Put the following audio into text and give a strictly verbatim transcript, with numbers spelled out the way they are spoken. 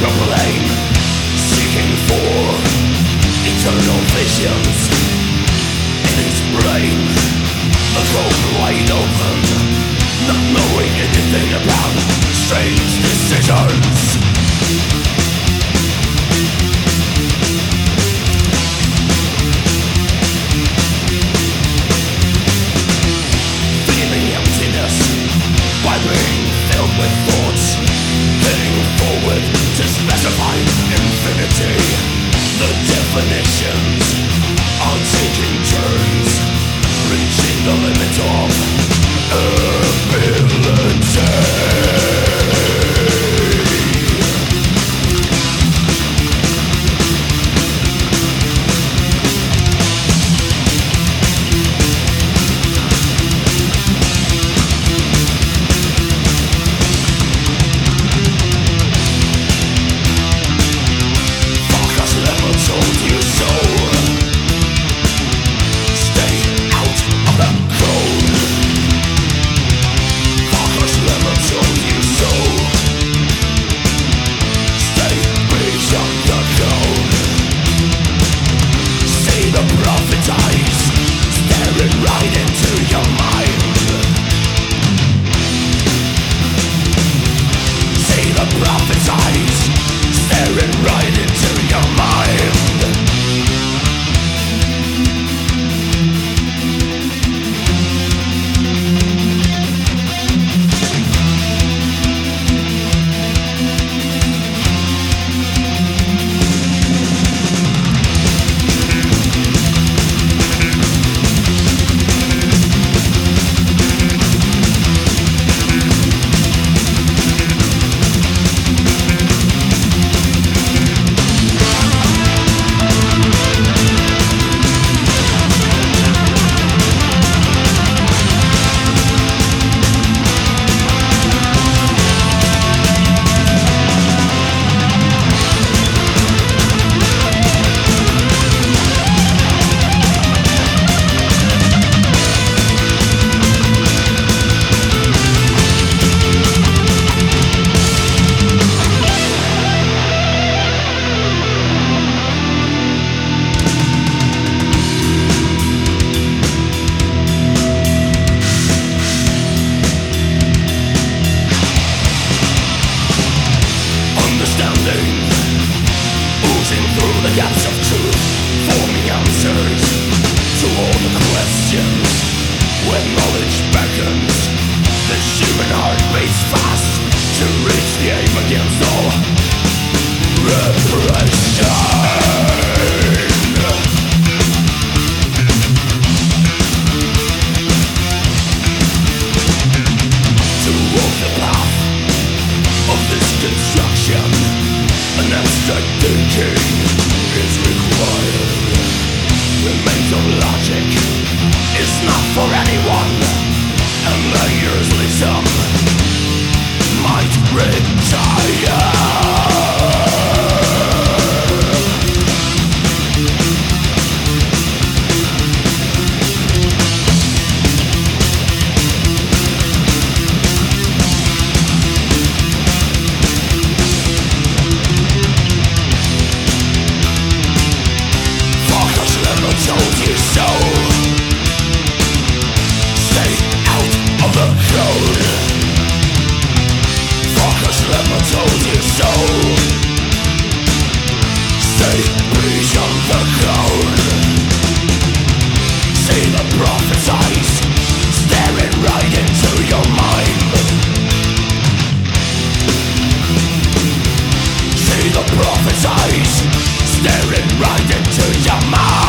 proclaim, seeking for eternal visions in his brain. A cold wide open, not knowing anything about strange decisions. Feeling emptiness by being filled with thoughts, heading forward to specify infinity. The definitions are taking turns, reaching the limit of ability. Oozing through the gaps of truth, forming answers to all the questions. When knowledge beckons, this human heart beats fast to reach the aim against all repression. To walk the path of this construction, an abstract thinking is required. Remains of logic is not for anyone, and layersly some might retire. Told you so. Stay out of the code. Focus, never told you so. Stay beyond the code. See the prophet's eyes staring right into your mind. See the prophet's eyes staring right into your mind.